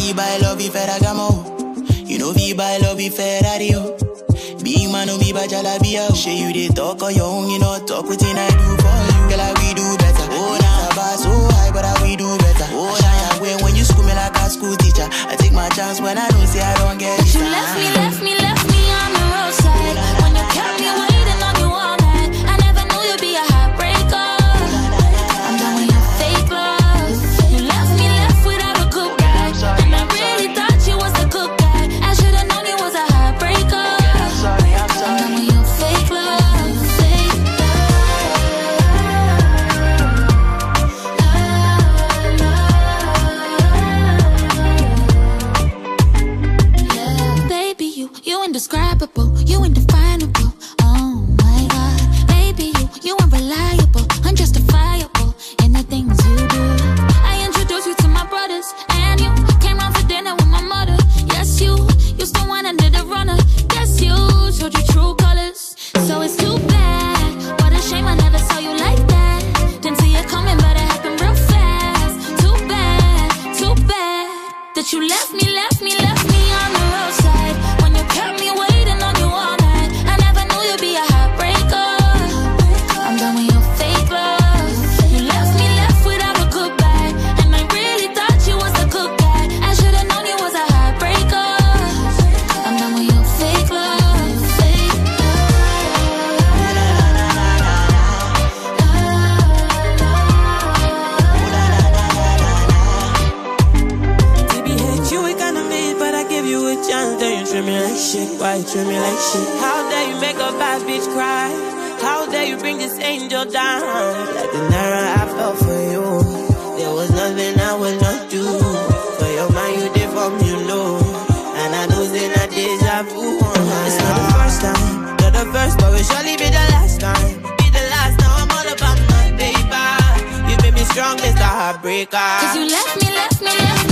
vi by love Ferragamo. You know vi by love Ferrari. Big man no be by Jalabia. Shey you dey talk on your own, you know talk wetin I do for you. Girl, I we do better. Oh nah, bar so high, but I we do better. Oh nah, when you school me like a school teacher, I take my chance when I don't say I don't get it. You left me on the roadside. When you kept me waiting on you all night, I never knew you'd be a heartbreaker. I'm done with your fake love. You left me without a good guy, and I really thought you was a good guy. I should've known you was a heartbreaker. I'm done with your fake love, fake love. Baby, you indescribable, you indefinable. Oh my God, baby, you unreliable, unjustifiable in the things you do. I introduced you to my brothers, and you came round for dinner with my mother. Yes, you still wanted the runner. Yes, you showed your true colors. So it's too bad. What a shame I never saw you like that. Didn't see it coming, but it happened real fast. Too bad that you left me on the roadside. When you kept me waiting on you all night, I never knew you'd be a heartbreaker. I'm done with your fake love. You left me without a goodbye, and I really thought you was a good guy. I should've known you was a heartbreaker. I'm done with your fake love, fake TBH, you ain't gonna miss, but I give you a chance. Then you treat me like shit, why you treat me like shit? How dare you make a bad bitch cry? How dare you bring this angel down? Like the night I fell for you, there was nothing I would not do. For your mind you did for me, you know. And I know it's not deja vu. It's not the first time, not the first, but will surely be the last time. Be the last, now I'm all about my baby. You made me strong, Mr. Heartbreaker. Cause you left me